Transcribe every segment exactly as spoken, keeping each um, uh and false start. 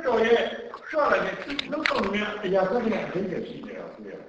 တော်ရဲ့ကြွလာတဲ့လောက်တော့မြအရာသက်နဲ့အရင်ကရှိနေတာဆိုရ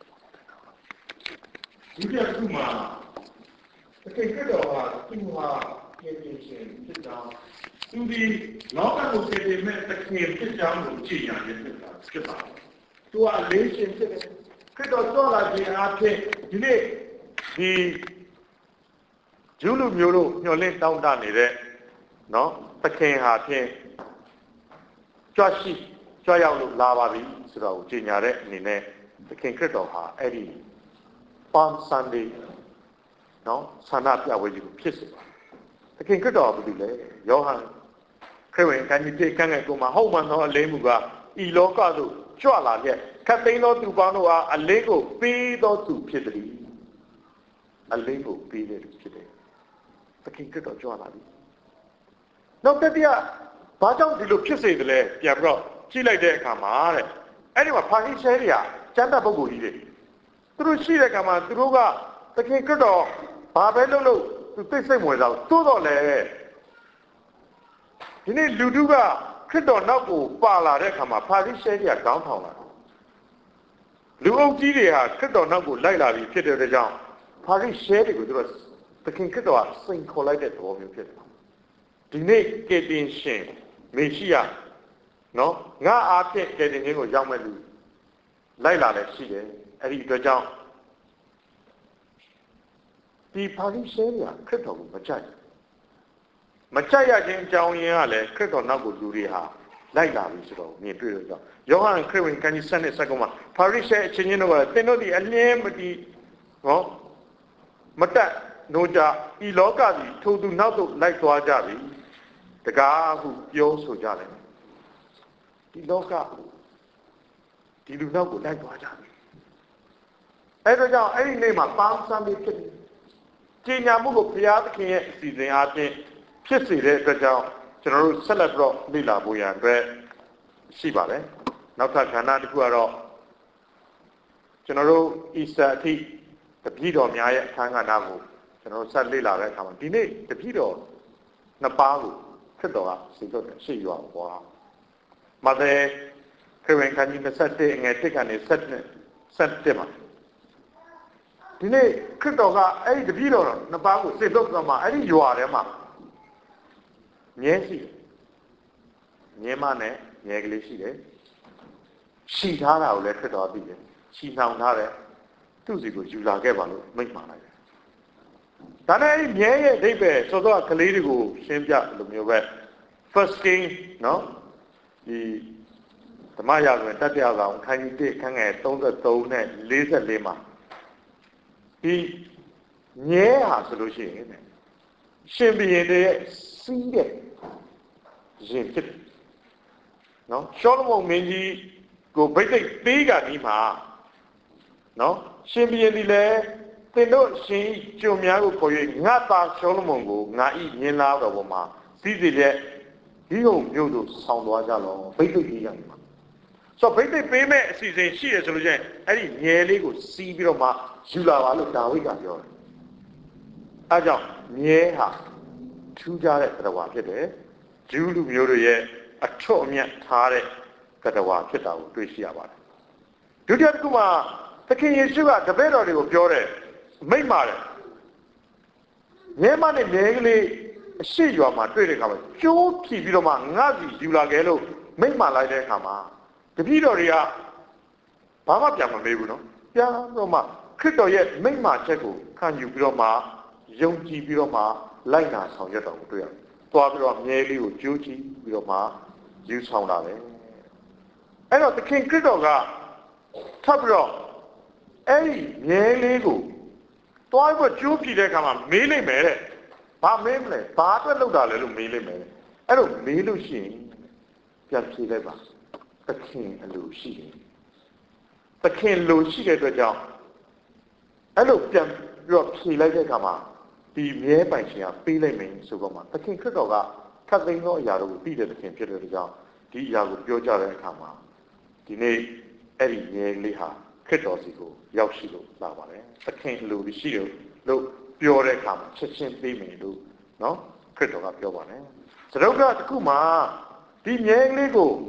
ဒီကခုမှတကယ်ခရစ်တော်ဟာသူ့ဟာကျေကျေရှင်ဖြစ်ကြောင်းသူဒီလောကကိုကျေကျေမဲ့တကယ်ဖြစ်ကြောင်းကိုကြည်ညာနေဖြစ်တာဖြစ်ပါသူကအလေးရှင်ဖြစ်တယ်ခရစ်တော်ကြွလာခြင်းအဖြစ်ဒီနေ့ဒီဂျူးလူမျိုးတို့ညှော်လင့်တောင်းတနေတဲ့နော်သခင်ဟာဖြင့်ကြွရှိကြွရောက်လို့လာပါပြီဆိုတော့ကြည်ညာတဲ့အနေနဲ့သခင်ခရစ်တော်ဟာအဲ့ဒီ Palm Sunday နော်ဆန္ဒပြပွဲကြီးကိုဖြစ်စေပါသခင်ခရစ်တော်ကဘာလို့လဲယောဟန်ခရစ်ဝင်ကံကြီးပြေကံငယ်ကိုမှာဟုတ်မှန်သောအလေးမှုကဤလောကသို့ကြွလာခဲ့ခတ်သိမ်းသောသူပေါင်းတို့အားအလေးကိုပေးသောသူဖြစ်သည်အလေးကိုပေးတဲ့သူဖြစ်တယ်သခင်ခရစ်တော်ကြွလာပြီနောက်တစ်ပြဘာကြောင့်ဒီလိုဖြစ်စေတယ်လဲပြန်ပြီးတော့ကြည့်လိုက်တဲ့အခါမှာတဲ့အဲ့ဒီမှာဖာဟိရှဲတွေကကျမ်းစာပုဂ္ဂိုလ်ကြီးတွေသူတို့ရှိတဲ့အခါမှာသူတို့ကသခင်ခရစ်တော်ဘာပဲလုပ်လို့သူသိစိတ်ဝင်စားသို့တော်လဲဒီနေ့လူတို့ကခရစ်တော်နောက်ကိုပါလာတဲ့အခါမှာဖာဟိရှဲတွေကခေါင်းထောင်လာလူအုပ်ကြီးတွေဟာခရစ်တော်နောက်ကိုလိုက်လာပြီးဖြစ်တဲ့အတွက်ကြောင့်ဖာဟိရှဲတွေကိုသူတို့သခင်ခရစ်တော်ကစိန်ခေါ်လိုက်တဲ့သဘောမျိုးဖြစ်တယ်ဒီနေ့ကယ်တင်ရှင်မေရှိယနော်ငါအားဖြင့်ကယ်တင်ခြင်းကိုရောက်မဲ့လူလိုက်လာလည်းရှိတယ်အဲ့ဒီအတွက်ကြောင့်ဒီဖာရိရှဲတွေကခရစ်တော်ကိုမကြိုက်မကြိုက်ရခြင်းအကြောင်းရင်းကလည်းခရစ်တော်နောက်ကိုလူတွေဟာလိုက်လာပြီဆိုတော့မြင်တွေ့လို့ကြောင့်ယောဟန်ခရစ်ဝင်ခန်းကြီးစနစ်စက္ကုမှာဖာရိရှဲအချင်းချင်းတို့ကသင်တို့ဒီအလင်းမတီးနော်မတက်နိုးကြဤလောကကြီးထိုသူနောက်သို့လိုက်သွားကြပြီတကားဟုပြောဆိုကြတယ်ဒီလောကဒီလူနောက်ကိုလိုက်သွားကြပြီအဲ့ဒါကြောင့်အဲ့ဒီနေ့မှာပန်းစမ်းပြီးဖြစ်ကျင်ညာမှုကိုဘုရားသခင်ရဲ့အစီအစဉ်အားဖြင့်ဖြစ်စေတဲ့အတွက်ကြောင့်ကျွန်တော်တို့ဆက်လက်ပြီးတော့လေ့လာဖို့ရန်အတွက်ရှိပါတယ်နောက်ထပ်ကဏ္ဍတစ်ခုကတော့ကျွန်တော်တို့အီစတာအထိတပည့်တော်များရဲ့အခမ်းကဏ္ဍကိုကျွန်တော်ဆက်လေ့လာတဲ့အခါမှာဒီနေ့တပည့်တော်နှစ်ပါးကိုခရစ်တော်ကစေလွှတ်တယ်ရှေ့ရွာဘွားမဿဲခရစ်ဝင်ခန်းကြီး၂၁အငယ်၁ကနေ၁၁မှာဒီနေ့ခရစ်တော်ကအဲ့ဒီတပည့်တော်နှစ်ပါးကိုစေလွှတ်သွားမှာအဲ့ဒီရွာထဲမှာမြဲရှိတယ်မြဲမနဲ့မြဲကလေးရှိတယ်ရှိထားတာကိုလည်းခရစ်တော်သိတယ်ရှိနှောင်ထားတယ်သူ့စီကိုယူလာခဲ့ပါလို့မိန့်မှာလိုက်တယ်ဒါနဲ့အဲ့ဒီမြဲရဲ့အဓိပ္ပာယ်စောစောကလေးတွေကိုရှင်းပြလိုမျိုးပဲ first king နော်ဒီဓမ္မရာဇဝင်တတိယဆောင်ခန်းကြီး၁ခန်းငယ်၃၃နဲ့၄၄မှာဒီမြဲဟာဆိုလို့ရှိရင်ရှင်ဘုရင်ရဲ့စီးတဲ့ရင်ဖြစ်တယ်နော်ရှောလမုန်မင်းကြီးကိုဗိသိက်ပေးကဒီမှာနော်ရှင်ဘုရင်ဒီလေသင်တို့ရှင်ကျွန်များကိုခေါ်၍ငါသားရှောလမုန်ကိုငါဤမြင်လာတော်ပေါ်မှာစီးစီတဲ့ဒီဟုံမျိုးတို့ဆောင်းသွားကြလောဗိသိက်ကြီးရမှာဆိုဗိသိက်ပေးမဲ့အစီအစဉ်ရှိရဆိုလို့ချင်းအဲ့ဒီငယ်လေးကိုစီးပြီးတော့မှယူလာပါလို့ဒါဝိဒ်ကပြောတယ်အဲကြောင့်မြဲဟာထူးခြားတဲ့သတ္တဝါဖြစ်တယ်ဂျူးလူမျိုးတွေရဲ့အထွတ်အမြတ်ထားတဲ့သတ္တဝါဖြစ်တာကိုတွေ့ရှိရပါတယ်ဒုတိယတစ်ခုမှာသခင်ယေရှုကတပည့်တော်တွေကိုပြောတယ်မိန့်ပါတယ်မြဲမနဲ့မြဲကလေးအရှိရွာမှာတွေ့တဲ့အခါမှာကျိုးဖြီပြီးတော့မှငါ့စီယူလာခဲ့လို့မိန့်မာလိုက်တဲ့အခါမှာတပည့်တော်တွေကဘာမှပြန်မမေးဘူးနော်ပြန်တော့မှခရစ်တော်ရဲ့မိန့်မာချက်ကိုခံယူပြီးတော့မှယုံကြည်ပြီးတော့မှလိုက်နာဆောင်ရွက်တော်ကိုတွေ့ရတယ်။သွားပြီးတော့မြဲလေးကိုကြိုးကြည့်ပြီးတော့မှယူဆောင်လာတယ်။အဲ့တော့သခင်ခရစ်တော်ကထပ်ပြီးတော့အဲ့ဒီမြဲလေးကိုသွားပြီးတော့ကြိုးပြတဲ့အခါမှာမေးလိုက်မယ်တဲ့။ဘာမေးမလဲ။ဘာအတွက်လုပ်တာလဲလို့မေးလိုက်မယ်တဲ့။အဲ့တော့မေးလို့ရှိရင်ပြန်ဖြေလိုက်ပါ။သခင်အလိုရှိတယ်။သခင်လိုရှိတဲ့အတွက်ကြောင့်အဲ့လိုပြန်ပြီးတော့ဖြေလိုက်တဲ့အခါမှာဒီမြဲပိုင်ရှင်ကပေးလိုက်မယ်ဆိုတော့မှသခင်ခရစ်တော်ကခတ်သိမ်းသောအရာတို့ကိုသိတဲ့သခင်ဖြစ်တဲ့ကြောင့်ဒီအရာကိုပြောကြတဲ့အခါမှာဒီနေ့အဲ့ဒီမြဲလေးဟာခရစ်တော်စီကိုရောက်ရှိလို့လာပါတယ်သခင်လိုရှိတယ်လို့ပြောတဲ့အခါမှာချက်ချင်းပေးမယ်လို့နော်ခရစ်တော်ကပြောပါတယ်သရုပ်ကတခုမှာဒီမြဲလေးကို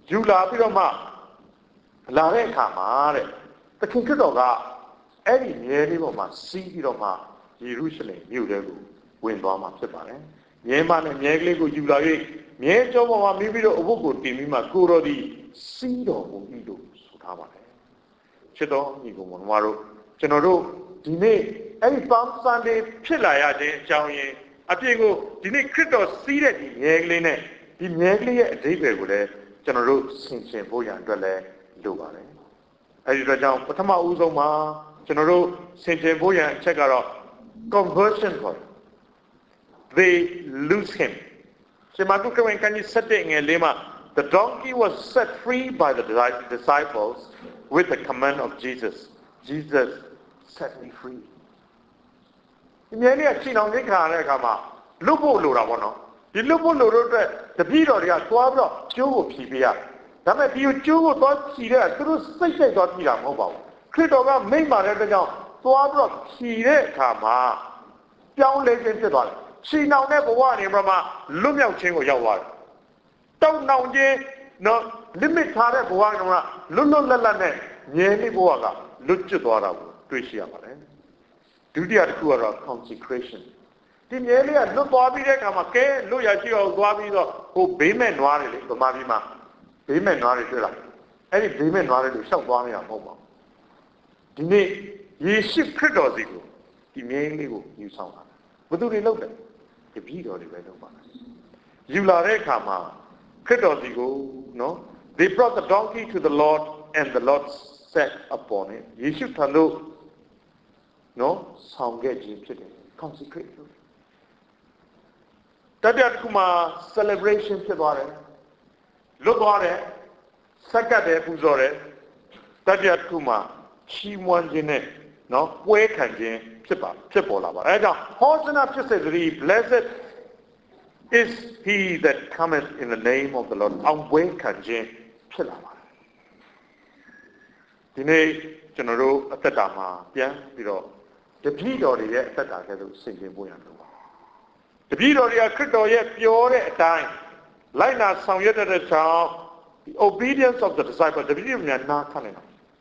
ယူလာပြီးတော့မှလာတဲ့အခါမှာတဲ့သခင်ခရစ်တော်ကအဲ့ဒီမြဲလေးပေါ်မှာစီးပြီးတော့မှယေရုရှလင်မြို့ထဲကိုဝင်သွားမှာဖြစ်ပါတယ်မြဲမနဲ့မြဲကလေးကိုယူလာ၍မြဲကျောပေါ်မှာမိပြီးတော့အဝတ်ကိုတင်ပြီးမှကိုတော်ဒီစီးတော်မူ၏လို့ဆိုထားပါတယ်ချစ်တော်ညီကောင်မတို့ကျွန်တော်တို့ဒီနေ့အဲ့ဒီ Palm Sunday ဖြစ်လာရခြင်းအကြောင်းရင်းအပြင်ကိုဒီနေ့ခရစ်တော်စီးတဲ့ဒီမြဲကလေးနဲ့ဒီမြဲကလေးရဲ့အဓိပ္ပာယ်ကိုလည်းကျွန်တော်တို့ဆင်ခြင်ဖို့ရန်အတွက်လည်းလိုပါတယ်အဲဒီတော့ကြောင့်ပထမဦးဆုံးမှာကျွန်တော်တို့ဆင်ခြင်ဖို့ရန်အချက်ကတော့ conversion ခေါ်တယ် they lose him ရှင်မာကုခရစ်ဝင်ခန်းကြီးsevenငယ်လေးမှာ the donkey was set free by the disciples with the command of Jesus Jesus set me free ဒီမြဲလေးကချိန်အောင်ခါရတဲ့အခါမှာလွတ်ဖို့လိုတာပေါ့နော်ဒီလွတ်ဖို့လိုတော့အတွက်တပည့်တော်တွေကသွားပြီးတော့ကျိုးကိုဖြီးပေးရတယ်ဒါပေမဲ့ဒီကျိုးကိုသွားဖြီးတဲ့သူတို့စိတ်စိတ်သွားဖြီးတာမဟုတ်ပါဘူးခရစ်တော်ကမိန့်ပါတယ်တဲ့ကြောင့်သွားပြီးတော့ဖြီးတဲ့အခါမှာပြောင်းလဲခြင်းဖြစ်သွားတယ်ချိန်အောင်တဲ့ဘဝနေမှာမှလွတ်မြောက်ခြင်းကိုရောက်သွားတယ်တောင်းနှောင်ခြင်းနော် limit ထားတဲ့ဘဝကလွတ်လွတ်လပ်လပ်နဲ့ငြိမ်နေဘဝကလွတ်ကျွတ်သွားတာကိုတွေ့ရှိရပါတယ်ဒုတိယတစ်ခုကတော့ consecration ဒီမြဲလေးကလွတ်သွားပြီးတဲ့အခါမှာကဲလွတ်ရရှိအောင်သွားပြီးတော့ဟိုဘေးမဲ့နွားတယ်လေဗမာပြည်မှာဘေးမဲ့နွားတွေတွေ့လားအဲ့ဒီဘေးမဲ့နွားတွေလို့ရှောက်သွားနေတာမဟုတ်ပါဘူးဒီနေ့ယေရှုခရစ်တော်စီကိုဒီမြဲလေးကိုယူဆောင်လာဘယ်သူတွေလုပ်တယ်တပည့်တော်တွေပဲလုပ်ပါလားယူလာတဲ့အခါမှာခရစ်တော်စီကိုနော် they brought the donkey to the Lord and the Lord sat upon it ယေရှုထံသို့နော်ဆောင်ခဲ့ခြင်းဖြစ်တယ် consecrate တတိယတစ်ခုမှာ celebration ဖြစ်သွားတယ်လွတ်သွားတယ်စက္ကတ်တယ်ပူဇော်တယ်တတိယတစ်ခုမှာချီးမွမ်းခြင်းနဲ့နော်ပွဲခံခြင်းဖြစ်ပါဖြစ်ပေါ်လာပါအဲဒါကြောင့်ဟောစနာဖြစ်စေတည်း blessed is he that cometh in the name of the Lord အောင်ပွဲခံခြင်းဖြစ်လာပါတယ်ဒီနေ့ကျွန်တော်တို့အသက်တာမှာပြန်ပြီးတော့တပည့်တော်တွေရဲ့အသက်တာကဲလို့ဆင်ခြင်ဖို့ရလို့ပါတပည့်တော်တွေကခရစ်တော်ရဲ့ပြောတဲ့အတိုင်းလိုက်နာဆောင်ရွက်တဲ့ကြောင့် the obedience of the disciple တပည့်တော်များနားခံနေတာ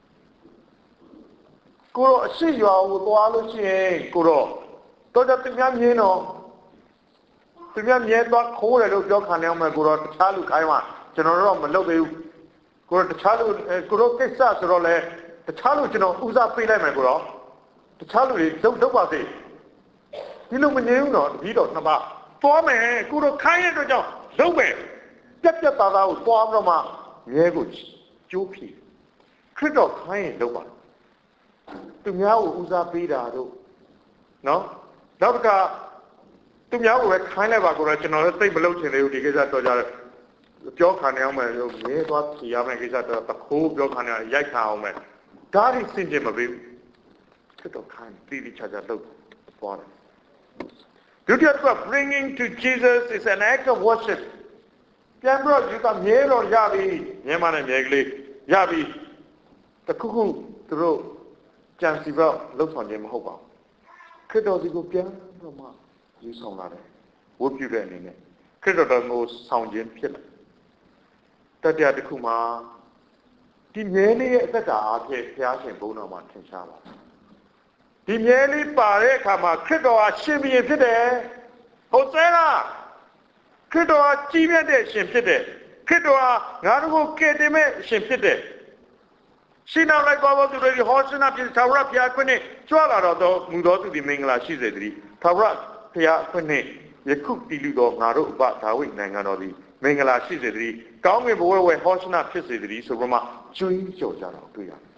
ကိုတော့အရှိရွာကိုသွားလို့ရှိရင်ကိုတော့တော်တော်တင်များမြင်တော့တင်များမြဲသွားခိုးတယ်လို့ပြောခံရအောင်ကိုတော့တခြားလူခိုင်းမှကျွန်တော်တို့တော့မလုပ်သေးဘူးကိုတော့တခြားလူကိုတော့ကိစ္စဆိုတော့လေတခြားလူကျွန်တော်ဦးစားပေးလိုက်မယ်ကိုတော့တခြားလူတွေဒုတ်ဒုတ်ပါစေဒီလိုမနေဘူးတော့တပည့်တော်နှစ်ပါးသွားမယ်ကိုတော့ခိုင်းရတဲ့ကြောင့်လုပ်မယ်ပြက်ပြက်သားသားကိုသွားပြီးတော့မှမြဲကိုကျိုးဖြီခရစ်တော်ခိုင်းရင်လုပ်ပါသူများကိုဦးစားပေးတာတို့နော်နောက်တစ်ခါသူများကိုပဲခိုင်းလိုက်ပါကိုတော့ကျွန်တော်လည်းသိမလုပ်ချင်သေးဘူးဒီကိစ္စတော့ကြတယ်ပြောခံရအောင်မယ်လို့မြဲသွားဖြီရမယ်ကိစ္စတော့တခိုးပြောခံရရိုက်ခံအောင်မယ်ဒါတွေစင်ကြင်မပေးဘူးခရစ်တော်ခိုင်းတိတိကျကျလုပ်သွားတယ်ဒုတိယက bringing to Jesus is an act of worship ပြန်ပြီးတော့ဒီကမြဲတော်ရပြီမြဲမနဲ့မြဲကလေးရပြီတခုခုသူတို့ကြံစီတော့လှုပ်ဆောင်ခြင်းမဟုတ်ပါဘူးခရစ်တော်ဒီကိုပြန်တော့မှယူဆောင်လာတယ်ဝတ်ပြုတဲ့အနေနဲ့ခရစ်တော်တော်ကိုဆောင်ခြင်းဖြစ်လာတတိယတစ်ခုမှာဒီမြဲလေးရဲ့အသက်တာအဖြစ်ဘုရားရှင်ဘုန်းတော်မှာထင်ရှားပါဒီမြဲလေးပါတဲ့အခါမှာခရစ်တော်ဟာရှင်ဘုရင်ဖြစ်တယ်ဟုတ်သေးလားခရစ်တော်ဟာကြီးမြတ်တဲ့ရှင်ဖြစ်တယ်ခရစ်တော်ဟာငါတို့ကိုကယ်တင်မဲ့ရှင်ဖြစ်တယ်ရှင်နောက်လိုက်သွားဖို့သူတွေဟောစနာပြသာဝရဘုရားခွင့်နဲ့ကြွလာတော့မူတော်သူဒီမင်္ဂလာရှိစေတည်းသာဝရဘုရားခွင့်နဲ့ယခုတည်လူတော်ငါတို့အဘဒါဝိဒ်နိုင်ငံတော်သည်မင်္ဂလာရှိစေတည်းကောင်းကင်ဘဝဝဲဟောစနာဖြစ်စေတည်းဆိုပြီးမှကျွေးကြော်ကြတာတွေ့ရတယ်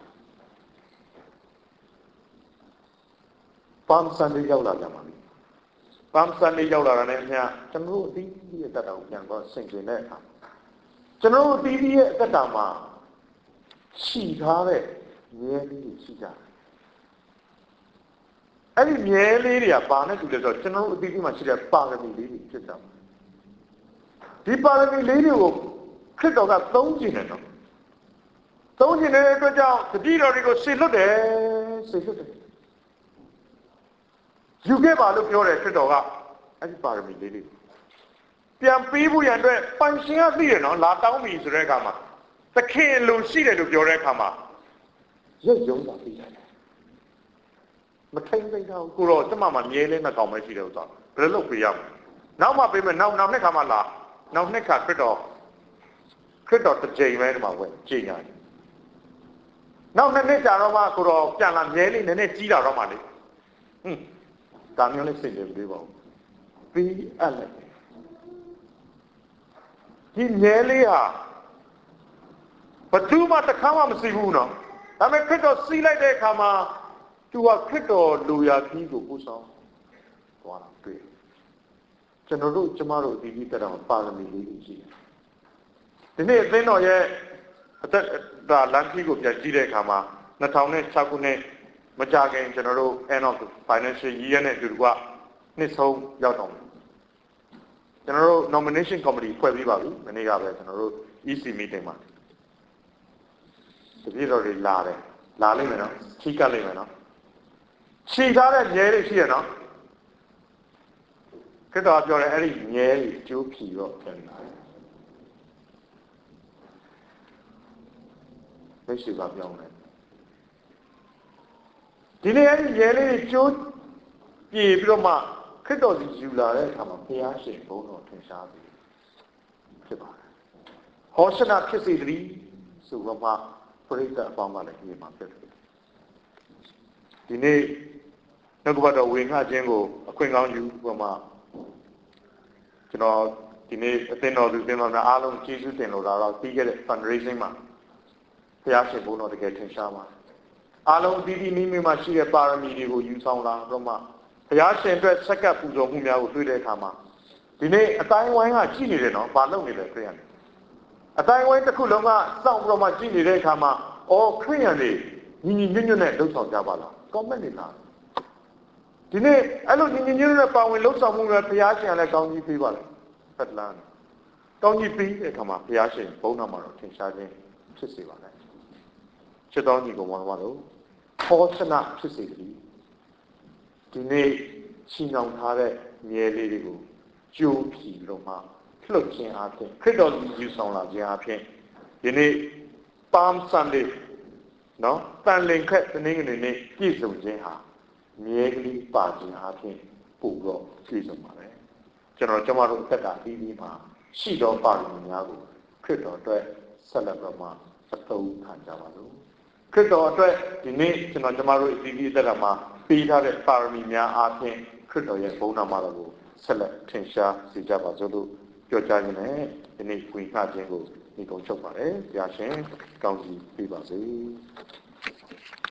ပမ်စန်လေးရောက်လာကြပါပြီပမ်စန်လေးရောက်လာတာနဲ့အမျှကျွန်တော်တို့အသီးသီးရဲ့တက်တာကိုပြန်တော့ဆင်ခြင်တဲ့အခါကျွန်တော်တို့အသီးသီးရဲ့တက်တာမှာရှိထားတဲ့မြဲလေးတွေရှိကြတယ်အဲ့ဒီမြဲလေးတွေကပါနဲ့တူတယ်ဆိုတော့ကျွန်တော်တို့အသီးသီးမှာရှိတဲ့ပါရမီလေးတွေဖြစ်တာဒီပါရမီလေးတွေကိုခရစ်တော်ကသုံးကျင်တယ်နော်သုံးကျင်တဲ့အတွက်ကြောင့်တပည့်တော်တွေကိုဆေလွတ်တယ်ဆေလွတ်တယ်ယူခဲ့ပါလို့ပြောတယ်ခရစ်တော်ကအဲ့ဒီပါရမီလေးတွေပြန်ပြီးဖို့ရန်အတွက်ပိုင်ရှင်ကသိတယ်နော်လာတောင်းပြီဆိုတဲ့အခါမှာတခင်လူရှိတယ်လို့ပြောတဲ့အခါမှာရုပ်ယုံတာပြီးတယ်မထိန်သိမ်းတော့ကိုတော့ကျမမှာမြဲလဲနှစ်ကောင်ပဲရှိတယ်ဥစ္စာဘယ်လိုလုပ်ပြရမလဲနောက်မှပေးမယ်နောက်နောက်နှစ်ခါမှလာနောက်နှစ်ခါခရစ်တော်ခရစ်တော်တစ်ချိန်ပဲဒီမှာဝင်ကြည်ညာတယ်နောက်နှစ်နှစ်ကြာတော့မှကိုတော့ပြန်လာမြဲလေးနည်းနည်းကြီးလာတော့မှလေဟွန်းဒါမျိုးလေးစိတ်တွေပြေးပါဦးပြီးအပ်လိုက်ဒီမြဲလေးဟာဘသူမှတစ်ခါမှမစီဘူးနော်ဒါပေမဲ့ခရစ်တော်စီးလိုက်တဲ့အခါမှာသူကခရစ်တော်လူရာကြီးကိုပို့ဆောင်သွားတာတွေ့ကျွန်တော်တို့ကျမတို့ဒီဒီတက်တော့ပါရမီလေးရှိတယ်ဒီနေ့အသင်းတော်ရဲ့အသက်ဒါလမ်းကြီးကိုပြန်ကြည့်တဲ့အခါမှာ၂၀၀၆ခုနှစ်မကြခင်ကျွန်တော်တို့ end of financial year နဲ့တူတူကနှစ်ဆုံးရောက်တော့ကျွန်တော်တို့ nomination committee ဖွဲ့ပြီးပါပြီမနေ့ကပဲကျွန်တော်တို့ E C meeting မှာတပည့်တော်တွေလာတယ်လာလိမ့်မယ်နော်ထိကပ်လိမ့်မယ်နော်ခြိထားတဲ့မြဲတွေရှိရနော်ခရစ်တော်ပြောတယ်အဲ့ဒီမြဲတွေကျိုးဖြီတော့ပြန်လာတယ်မိတ်ဆွေကပြောင်းတယ်ဒီနေ့အဲ့ဒီမြဲလေးတွေကျိုးပြေပြီးတော့မှခရစ်တော်စီယူလာတဲ့အခါမှာဘုရားရှင်ဘုန်းတော်ထင်ရှားပြီဖြစ်ပါတယ်ဟောရှနာဖြစ်စေတည်းဆိုတော့မှပရိသတ်အပေါင်းကလည်းဒီမှာဖြစ်တယ်ဒီနေ့နှုတ်ကပတ်တော်ဝေငှခြင်းကိုအခွင့်ကောင်းယူပြီးမှကျွန်တော်ဒီနေ့အသင်းတော်သူအသင်းတော်များအားလုံးကျေးဇူးတင်လို့လာတော့ပြီးခဲ့တဲ့ fundraising မှာဘုရားရှင်ဘုန်းတော်တကယ်ထင်ရှားပါတယ်အားလုံးဒီဒီမိမိမှာရှိတဲ့ပါရမီတွေကိုယူဆောင်လာတော့မှဘုရားရှင်အတွက်ဆက်ကပ်ပူဇော်မှုများကိုတွေ့တဲ့အခါမှာဒီနေ့အတိုင်းဝိုင်းကကြည့်နေတယ်နော်ဘာလုပ်နေလဲခရိယန်အတိုင်းဝိုင်းတစ်ခုလုံးကစောင့်ပြီးတော့မှကြည့်နေတဲ့အခါမှာအော်ခရိယန်တွေညီညီညွတ်ညွတ်နဲ့လှုပ်ဆောင်ကြပါလား comment တွေလာဒီနေ့အဲ့လိုညီညီညွတ်ညွတ်နဲ့ပါဝင်လှုပ်ဆောင်မှုတွေဘုရားရှင်ကလည်းကောင်းကြီးပေးပါလေဖက်လန်းကောင်းကြီးပေးတဲ့အခါမှာဘုရားရှင်ဘုန်းတော်မှာတော့ထင်ရှားခြင်းဖြစ်စေပါလေချစ်တော်ညီကောင်မတို့ဟောရှနာဖြစ်စေတည်းဒီနေ့ရှင်းအောင်ထားတဲ့မြဲလေးတွေကိုကြိုးဖြီလို့မှလှုပ်ခြင်းအပြင်ခရစ်တော်ကြီးယူဆောင်လာခြင်းအပြင်ဒီနေ့ Palm Sunday နော်တန်လင်ခက်တနင်္ဂနွေနေ့ပြည့်စုံခြင်းဟာမြဲကလေးပါခြင်းအပြင်ပို့တော့ပြည့်စုံပါလေကျွန်တော်ကျမတို့အသက်တာပြီးပြီးမှာရှိတော်ပါရမီများကိုခရစ်တော်အတွက်ဆက်လက်တော့မှအသုံးခံကြပါလို့ခရစ်တော်အတွက်ဒီနေ့ကျွန်တော်ကျမတို့ဒီဒီသက်တာမှာပေးထားတဲ့ပါရမီများအပြင်ခရစ်တော်ရဲ့ဘုန်းတော်မှာတော့ဆက်လက်ထင်ရှားစေကြပါစို့လို့ပြောကြားရင်းနဲ့ဒီနေ့ဝေငှခြင်းကိုဒီကုန်းချုပ်ပါတယ်ဘုရားရှင်ကောင်းကြီးပေးပါစေ